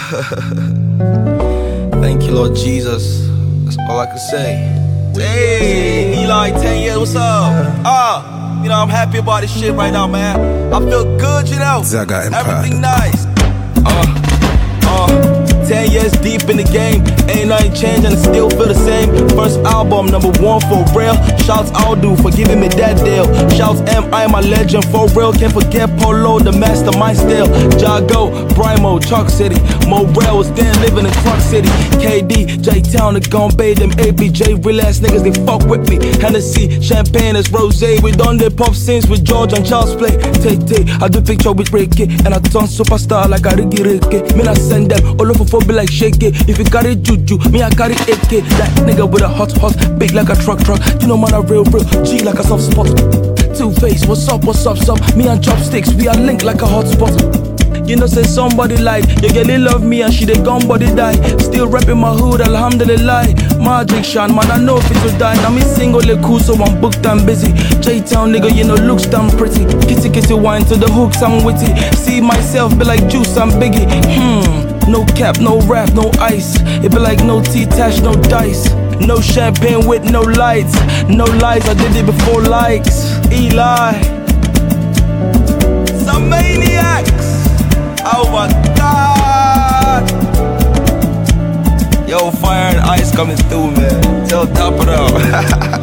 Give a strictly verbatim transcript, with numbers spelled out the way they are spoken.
Thank you, Lord Jesus. That's all I can say. Hey, Eli, ten years, what's up? Ah, you know, I'm happy about this shit right now, man. I feel good, you know. Zaga Empire. Everything nice. Uh, uh. Ten years deep in the game, ain't nothing changed and I still feel the same. First album, number one for real. Shouts Aldo for giving me that deal. Shouts M, I am a legend for real. Can't forget Polo, the mastermind still. Jago, Primo, Chalk City. Morel was then living in Clark City. K D, J-Town, the gon' bathe them A P J, real ass niggas, they fuck with me. Hennessy, champagne, it's rosé. We done the pop scenes with George and Charles Play. Tay Tay, I do picture with Ricky, and I turn superstar like a Ricky Ricky. Me I send them all over for be like shake it. If you carry juju, me I carry A K. That nigga with a hot hot, big like a truck truck. You know man a real real G like a soft spot. Two Face, what's up, what's up, sup? Me and Chopsticks, we are linked like a hot spot. You know say somebody like, your girl love me and she dey gun body die. Still reppin' my hood, alhamdulillah. Magic Sean, man I know if it will die. Now me single cool so I'm booked and busy. J-Town nigga, you know looks damn pretty. Kitty kitty wine to the hooks, I'm witty. See myself be like Juice, I'm Biggie. Hmm. No cap, no rap, no ice. It be like no T-Tash, no dice. No champagne with no lights. No lies, I did it before likes. Eli, some maniacs. Oh my God. Yo, fire and ice coming through, man. Tell top it up.